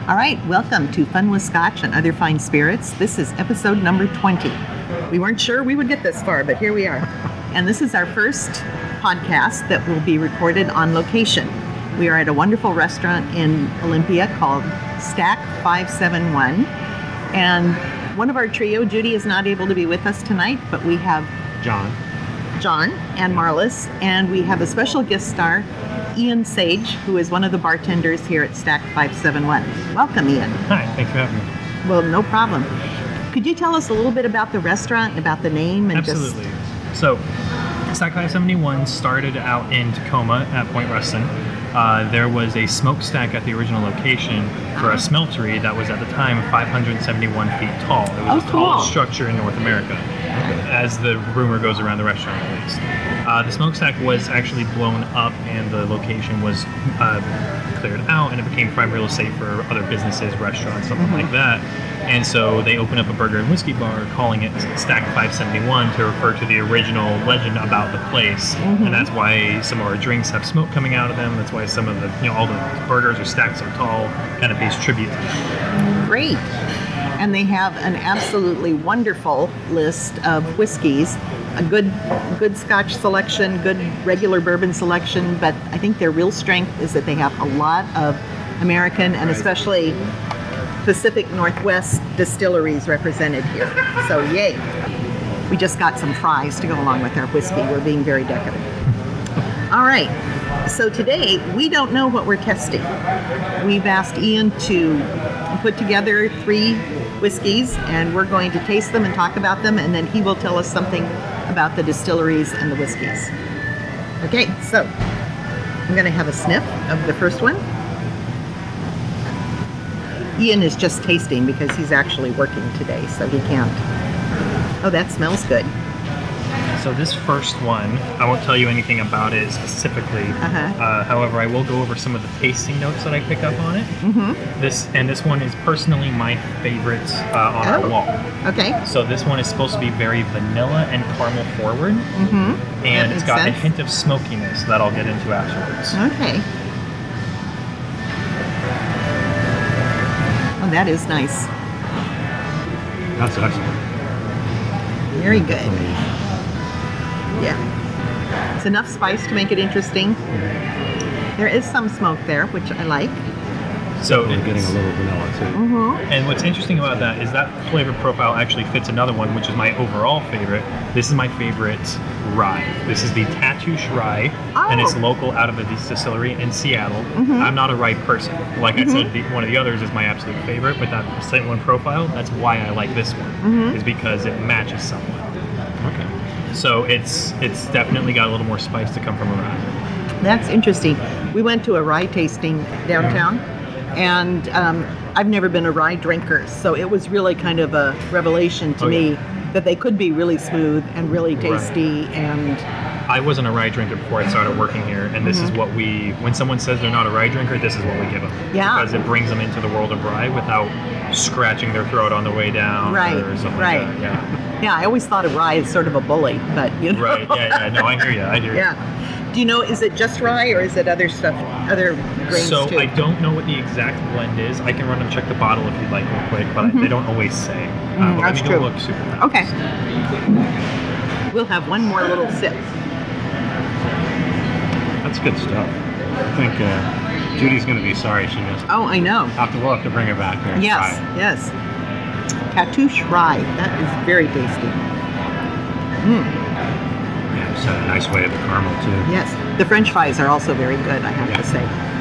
All right, welcome to Fun with Scotch and Other Fine Spirits. This is episode number 20. We weren't sure we would get this far, but here we are. And this is our first podcast that will be recorded on location. We are at a wonderful restaurant in Olympia called Stack 571. And one of our trio, Judy, is not able to be with us tonight, but we have John and Marlis, and we have a special guest star, Ian Sage, who is one of the bartenders here at Stack 571. Welcome, Ian. Hi, thanks for having me. Well, no problem. Could you tell us a little bit about the restaurant, about the name? And Absolutely. So, Stack 571 started out in Tacoma at Point Ruston. There was a smokestack at the original location for a smeltery that was at the time 571 feet tall. It was the tallest structure in North America, as the rumor goes around the restaurant at least. The smokestack was actually blown up and the location was cleared out, and it became prime real estate for other businesses, restaurants, something like that. And so they opened up a burger and whiskey bar calling it Stack 571 to refer to the original legend about the place. And that's why some of our drinks have smoke coming out of them. That's why some of the, all the burgers are stacked so tall, kind of pays tribute to them. Great. And they have an absolutely wonderful list of whiskeys, a good Scotch selection, good regular bourbon selection, but I think their real strength is that they have a lot of American and especially Pacific Northwest distilleries represented here. So yay. We just got some fries to go along with our whiskey. We're being very decadent. All right. So today, we don't know what we're testing. We've asked Ian to put together 3 whiskeys, and we're going to taste them and talk about them, and then he will tell us something about the distilleries and the whiskeys. Okay, so I'm going to have a sniff of the first one. Ian is just tasting because he's actually working today, so he can't. Oh, that smells good. So this first one, I won't tell you anything about it specifically. However, I will go over some of the tasting notes that I pick up on it. This one is personally my favorite on our wall. Okay. So this one is supposed to be very vanilla and caramel forward, and it's got a hint of smokiness that I'll get into afterwards. Okay. Oh, that is nice. That's excellent. Very good. Yeah. It's enough spice to make it interesting. There is some smoke there, which I like. So it's getting a little vanilla too. And what's interesting about that is that flavor profile actually fits another one, which is my overall favorite. This is my favorite rye. This is the Tatoosh Rye, and it's local out of a distillery in Seattle. I'm not a rye person. Like I said, one of the others is my absolute favorite, but that same one profile, that's why I like this one, is because it matches somewhat. Okay. So it's definitely got a little more spice to come from a rye. That's interesting. We went to a rye tasting downtown, and I've never been a rye drinker, so it was really kind of a revelation to me that they could be really smooth and really tasty. And I wasn't a rye drinker before I started working here, and this is what when someone says they're not a rye drinker, this is what we give them. Yeah. Because it brings them into the world of rye without scratching their throat on the way down or something like that. Yeah. Yeah, I always thought of rye as sort of a bully, but you know. Right, yeah, no, I hear you. Yeah. Do you know, is it just rye or is it other stuff, other grains too? So I don't know what the exact blend is. I can run and check the bottle if you'd like real quick, but they don't always say. But that's true. It'll look super nice. Okay. We'll have one more little sip. That's good stuff. I think Judy's going to be sorry she missed. Oh, I know. We'll have to bring her back here. And yes, try it. yes. Tatoosh Rye. That is very tasty. Yeah, it's a nice way of the caramel too. Yes. The French fries are also very good, I have to say.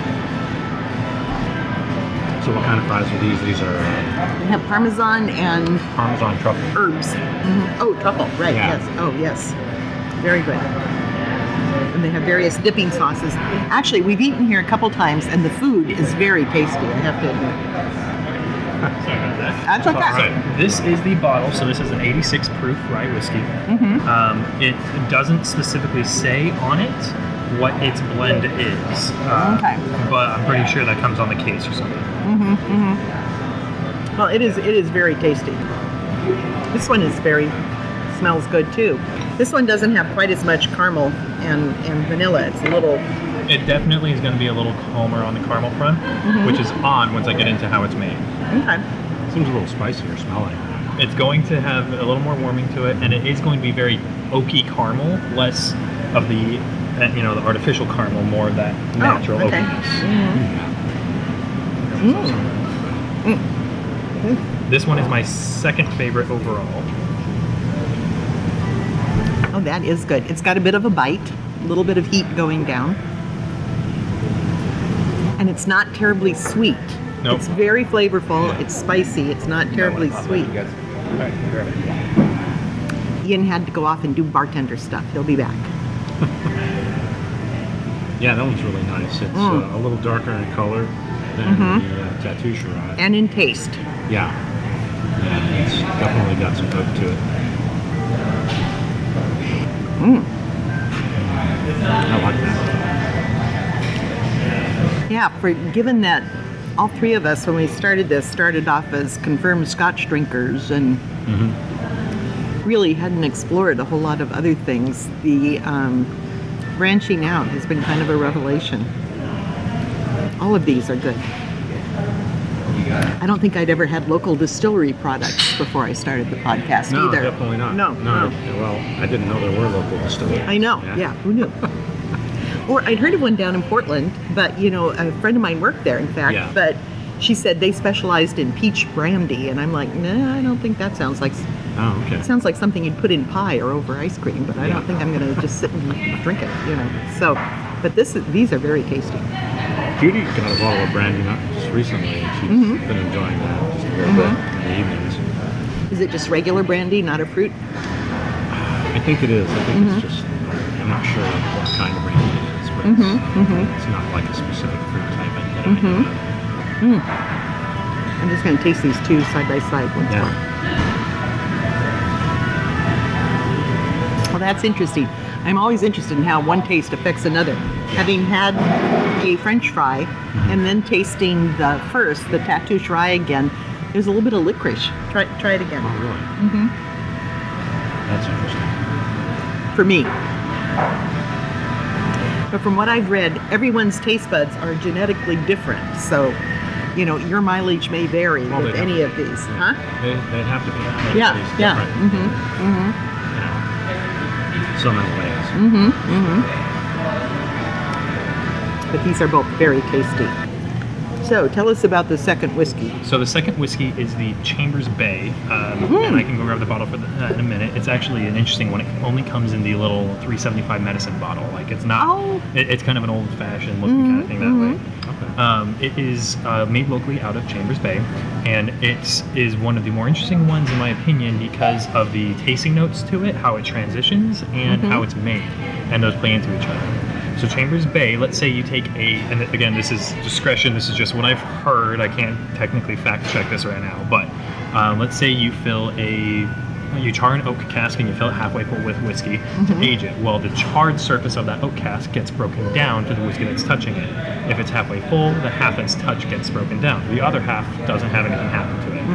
So what kind of fries are these? These are... They have Parmesan and... Parmesan truffle. Herbs. Oh, truffle. Right, yes. Oh, yes. Very good. And they have various dipping sauces. Actually, we've eaten here a couple times, and the food is very tasty, I have to admit. Sorry about that. That's okay. So this is the bottle. So this is an 86 proof rye whiskey. It doesn't specifically say on it what its blend is. But I'm pretty sure that comes on the case or something. Well, it is very tasty. This one is smells good too. This one doesn't have quite as much caramel and vanilla. It's a little It definitely is going to be a little calmer on the caramel front, which is odd once I get into how it's made. Okay. Seems a little spicier smelling. It's going to have a little more warming to it, and it is going to be very oaky caramel, less of the the artificial caramel, more of that natural okay. oakiness. This one is my second favorite overall. Oh, that is good. It's got a bit of a bite, a little bit of heat going down. And it's not terribly sweet. Nope. It's very flavorful. It's spicy. It's not terribly sweet. Ian had to go off and do bartender stuff. He'll be back. Yeah, that one's really nice. It's a little darker in color than the Tattoo Shiraz. And in taste. Yeah, it's definitely got some oak to it. I like that. Yeah, given that all three of us, when we started this, started off as confirmed Scotch drinkers and really hadn't explored a whole lot of other things, the branching out has been kind of a revelation. All of these are good. I don't think I'd ever had local distillery products before I started the podcast No, either. definitely not. No. Well, I didn't know there were local distilleries. I know, yeah, who knew? Or I'd heard of one down in Portland, but a friend of mine worked there, in fact, but she said they specialized in peach brandy, and I'm like, nah, I don't think that sounds like... Oh, okay. It sounds like something you'd put in pie or over ice cream, but I don't think I'm going to just sit and drink it, So, but these are very tasty. Judy got a bottle of brandy not just recently, and she's been enjoying that just a little bit in the evenings. Is it just regular brandy, not a fruit? I think it is. I think it's just, I'm not sure what kind of brandy it is, but it's not like a specific fruit type. I'm just going to taste these two side by side once more. Well, that's interesting. I'm always interested in how one taste affects another. Having had a French fry and then tasting the Tattoo Shiraz again, there's a little bit of licorice. Try it again. Oh, really? That's interesting. For me. But from what I've read, everyone's taste buds are genetically different. So, your mileage may vary with any of these. Huh? They'd have to be. Yeah. So many ways. But these are both very tasty. So tell us about the second whiskey. So the second whiskey is the Chambers Bay, and I can go grab the bottle for that in a minute. It's actually an interesting one. It only comes in the little 375 medicine bottle. Like it's not. Oh. It's kind of an old-fashioned looking kind of thing that way. Okay. It is made locally out of Chambers Bay, and it is one of the more interesting ones in my opinion because of the tasting notes to it, how it transitions, and how it's made, and those play into each other. So Chambers Bay, let's say you take and again, this is discretion, this is just what I've heard, I can't technically fact check this right now, but let's say you char an oak cask and you fill it halfway full with whiskey to age it. Well, the charred surface of that oak cask gets broken down to the whiskey that's touching it. If it's halfway full, the half that's touched gets broken down. The other half doesn't have anything happen to it.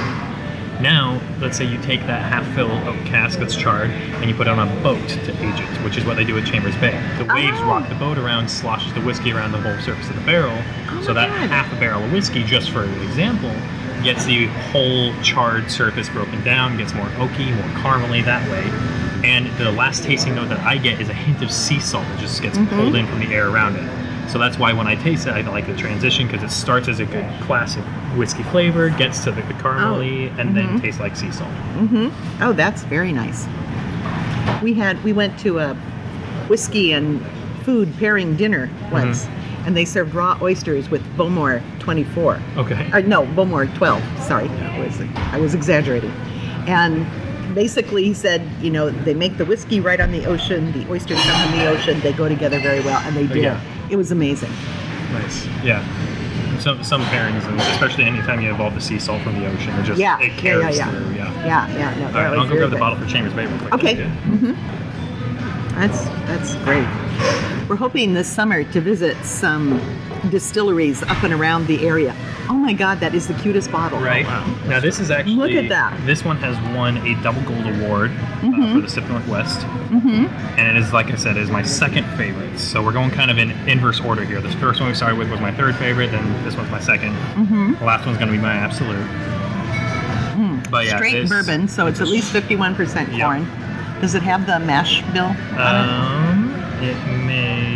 Now, let's say you take that half-filled oak cask that's charred and you put it on a boat to age it, which is what they do at Chambers Bay. The waves rock the boat around, sloshes the whiskey around the whole surface of the barrel, so that half a barrel of whiskey, just for example, gets the whole charred surface broken down, gets more oaky, more caramely that way. And the last tasting note that I get is a hint of sea salt that just gets pulled in from the air around it. So that's why when I taste it, I like the transition because it starts as a good classic whiskey flavor, gets to the caramely, and then tastes like sea salt. Oh, that's very nice. We went to a whiskey and food pairing dinner once, and they served raw oysters with Bowmore 24. Okay. No, Bowmore 12. Sorry, I was exaggerating. And basically, he said, they make the whiskey right on the ocean, the oysters come from the ocean, they go together very well, and they did. Yeah. It was amazing. Nice. Yeah. Some pairings, and especially anytime you involve the sea salt from the ocean, it just it carries through. No, All right, I'll go grab the bottle for Chambers Bay real quick. Okay. That's great. We're hoping this summer to visit some distilleries up and around the area. Oh my God, that is the cutest bottle. Right. wow. Now this is actually. Look at that. This one has won a double gold award for the SIP Northwest, and it is, like I said, is my second favorite. So we're going kind of in inverse order here. This first one we started with was my third favorite, then this one's my second. The last one's going to be my absolute. But yeah, Straight bourbon, so it's at least 51% Yep. corn. Does it have the mash bill on It may.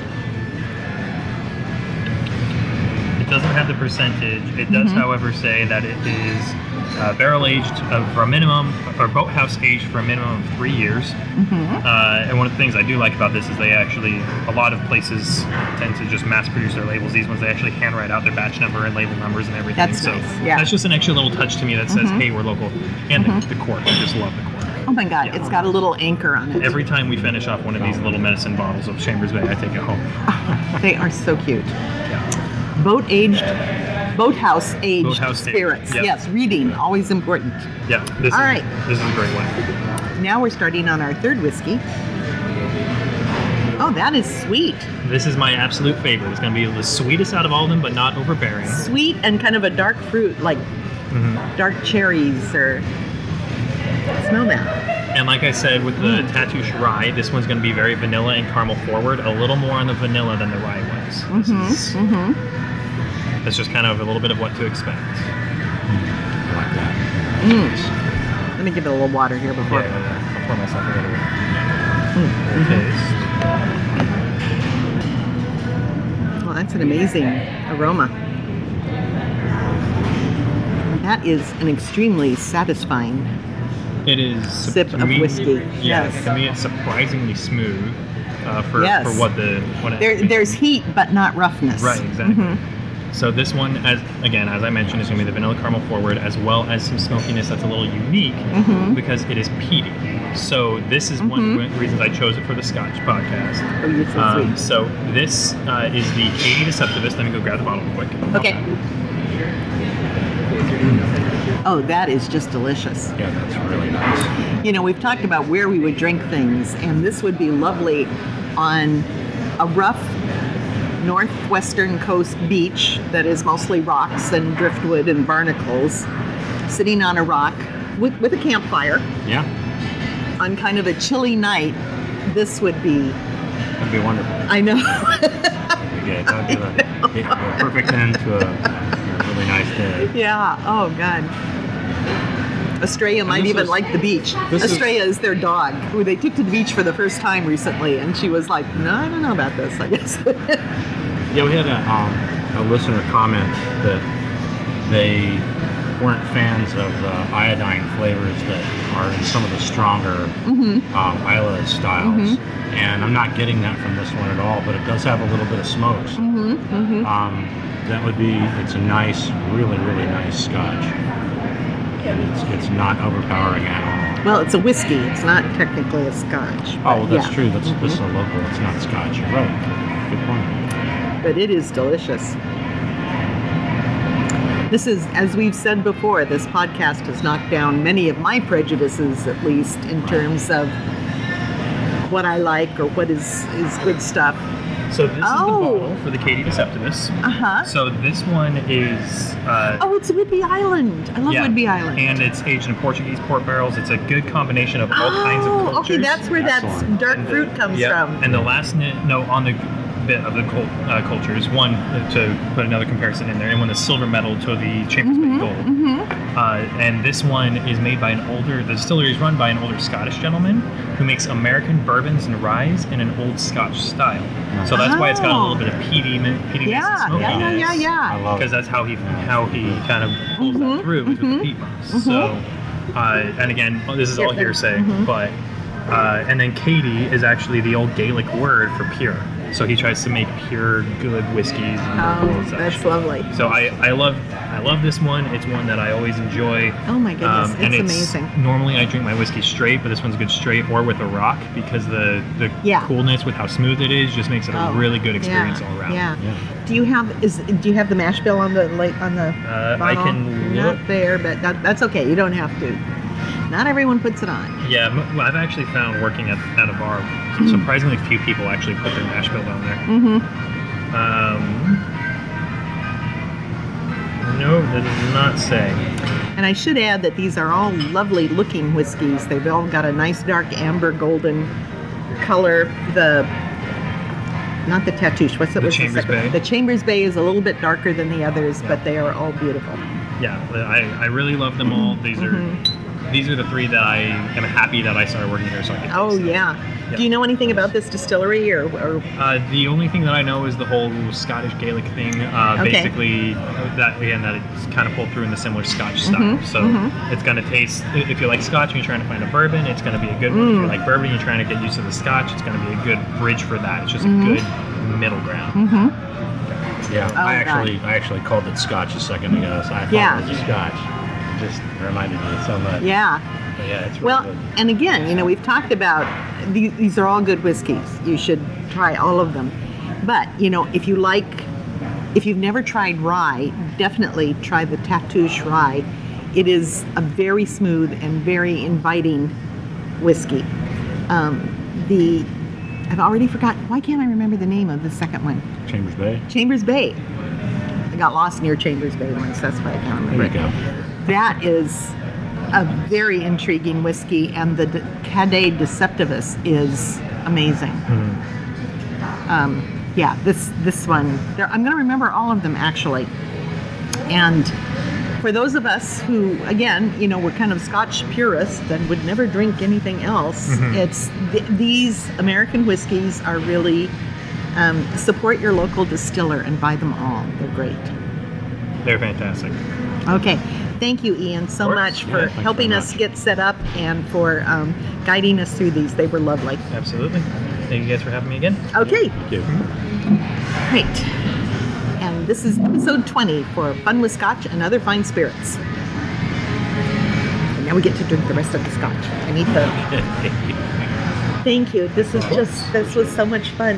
It doesn't have the percentage. It does, however, say that it is barrel aged for a minimum, or boathouse aged for a minimum of 3 years. And one of the things I do like about this is they actually, a lot of places tend to just mass produce their labels. These ones, they actually handwrite out their batch number and label numbers and everything. That's so nice, yeah. that's just an extra little touch to me that says, hey, we're local. And the cork. I just love the cork. it? Oh my God, Yeah. it's got a little anchor on it. Every time we finish off one of these little medicine bottles of Chambers Bay, I take it home. They are so cute. Yeah. Boathouse aged Boathouse aged, spirits. yep. Yes, reading, always important. Yeah, this All is right. this is a great one. Now we're starting on our third whiskey. Oh, that is sweet. This is my absolute favorite. It's going to be the sweetest out of all of them, but not overbearing. Sweet and kind of a dark fruit, like dark cherries or... Smell that. And like I said, with the Tatouche Rye, this one's going to be very vanilla and caramel forward, a little more on the vanilla than the rye was. That's just kind of a little bit of what to expect. I like that. Let me give it a little water here before. I'll pour myself a little taste. Well, that's an amazing aroma. That is an extremely satisfying. It is Sip to of me, whiskey, Yeah, yes. to me it's surprisingly smooth for Yes. what it There's heat, but not roughness. Right, exactly. So this one, as I mentioned, is going to be the vanilla caramel forward, as well as some smokiness that's a little unique because it is peaty. So this is one of the reasons I chose it for the Scotch podcast. Oh, you're so sweet. So this is the Katie Deceptivus. Let me go grab the bottle real quick. Okay. Oh, that is just delicious. Yeah, that's really nice. You know, we've talked about where we would drink things, and this would be lovely on a rough northwestern coast beach that is mostly rocks and driftwood and barnacles, sitting on a rock with a campfire Yeah, on kind of a chilly night. This would be, that'd be wonderful. I know. Yeah, that would be a perfect end to a really nice day. Yeah, oh God. Estrella might this even is- like the beach. this is- Estrella is their dog, who they took to the beach for the first time recently, and she was like, no, I don't know about this, I guess. Yeah, we had a listener comment that they weren't fans of the iodine flavors that are in some of the stronger Isla styles. And I'm not getting that from this one at all, but it does have a little bit of smoke. So, that would be, it's a nice, really, really nice Scotch. And it's not overpowering at all. Well, it's a whiskey. It's not technically a Scotch. Oh, well, that's yeah. true. This is a local. It's not Scotch. You're right. Good point. But it is delicious. This is, as we've said before, this podcast has knocked down many of my prejudices, at least, in terms of what I like or what is good stuff. So this is the Oh. bottle for the Katie Deceptivus. Uh-huh. So this one is Oh, it's Whidbey Island. I love Whidbey Island. and it's aged in Portuguese port barrels. It's a good combination of all kinds of cultures. Okay, that's where that Excellent. dark fruit comes from. And the last note on the bit of the cultures, one, to put another comparison in there, and one the silver medal to the Chambers Bay Gold. And this one is made by the distillery is run by an older Scottish gentleman who makes American bourbons and ryes in an old Scotch style. So that's why it's got a little bit of peatiness and Yeah, smokiness. yeah. I love Because it. that's how he kind of pulls that through is with the peat moss. So, and again, this is all hearsay, but and then Katie is actually the old Gaelic word for pure. So he tries to make pure, good whiskeys. And Oh, that's lovely. So I love this one. It's one that I always enjoy. Oh my goodness, and it's amazing. Normally I drink my whiskey straight, but this one's good straight or with a rock because the Yeah. coolness with how smooth it is just makes it a really good experience all around. Yeah. Yeah. Do you have the mash bill on the I bottle? can look. Not there, but that's okay. You don't have to. Not everyone puts it on. Yeah, well, I've actually found working at a bar, surprisingly few people actually put their mash bill down there. No, that does not say. And I should add that these are all lovely looking whiskeys. They've all got a nice dark amber golden color. Not the Tatouche. What's it? The what's Chambers second? Bay. The Chambers Bay is a little bit darker than the others, but they are all beautiful. Yeah, I really love them all. These are the three that I am happy that I started working here so I can taste Oh them. yeah. Yeah. Do you know anything about this distillery or The only thing that I know is the whole Scottish Gaelic thing. Okay. Basically, that it's kind of pulled through in the similar Scotch style. So it's going to taste. If you like Scotch and you're trying to find a bourbon, it's going to be a good one. If you like bourbon and you're trying to get used to the Scotch, it's going to be a good bridge for that. It's just a good middle ground. Yeah, Oh, I actually called it Scotch a second ago, so I thought Yeah. it was Scotch. It just reminded me so much. yeah. But yeah, it's really Well, good. and again, we've talked about these are all good whiskeys. You should try all of them. But, if you've never tried rye, definitely try the Tatouche rye. It is a very smooth and very inviting whiskey. I've already forgotten. Why can't I remember the name of the second one? Chambers Bay. Chambers Bay. I got lost near Chambers Bay once. That's why I can't remember. There you go. That is a very intriguing whiskey, and the Cadet Deceptivus is amazing. Yeah, this one, I'm going to remember all of them actually. And for those of us who, again, we're kind of Scotch purists and would never drink anything else, it's these American whiskeys are really support your local distiller and buy them all. They're great. They're fantastic. Okay. Thank you, Ian, so Of course. much Yeah, for thanks helping very us much. get set up and for guiding us through these. They were lovely. Absolutely. Thank you guys for having me again. Okay, Thank you. great. And this is episode 20 for Fun with Scotch and Other Fine Spirits. And now we get to drink the rest of the scotch. I need the... Thank you. This was so much fun.